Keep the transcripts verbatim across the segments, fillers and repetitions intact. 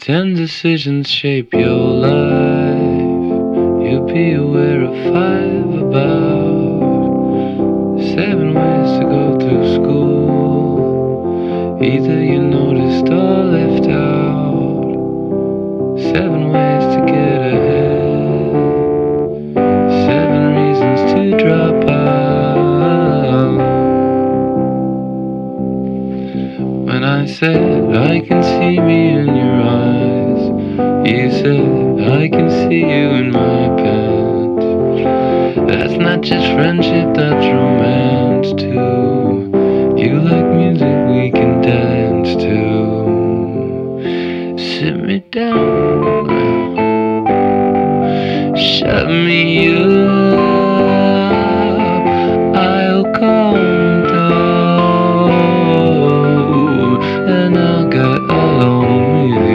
Ten decisions shape your life. You'll be aware of five, about seven ways to go through school. Either you noticed or left out. Seven ways to get ahead. Seven reasons to drop out. When I said I can see me in your eyes, you said I can see you in my pants. That's not just friendship, that's romance too. You like music we can dance to. Sit me down, shut me up, I'll calm down, and I'll get along with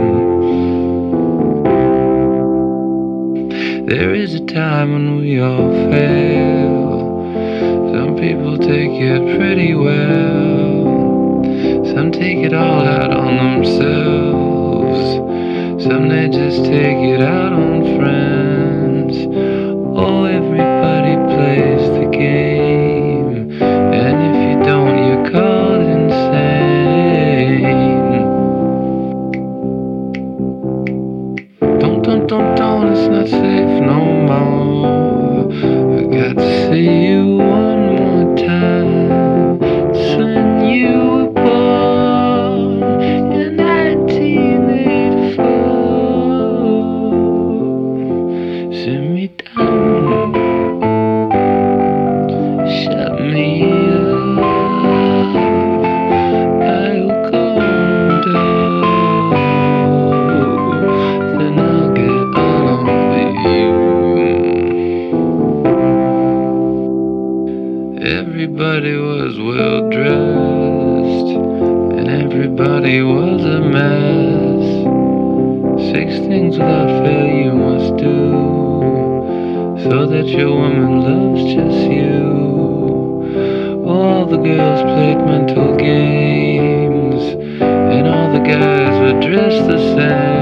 you. There is a time when we all fail. Some people take it pretty well. Some take it all out on themselves. Some they just take it out on friends. Oh, everybody plays the game, and if you don't, you're called insane. Don't, don't, don't, don't, it's not safe no more. I got to see you one more time. When you were born in nineteen eighty-four. Sit me down, shut me up, I'll calm down, then I'll get along with you. Everybody was well dressed, and everybody was a mess. Six things without fail you must do, so that your woman loves just you. All the girls played mental games, and all the guys were dressed the same.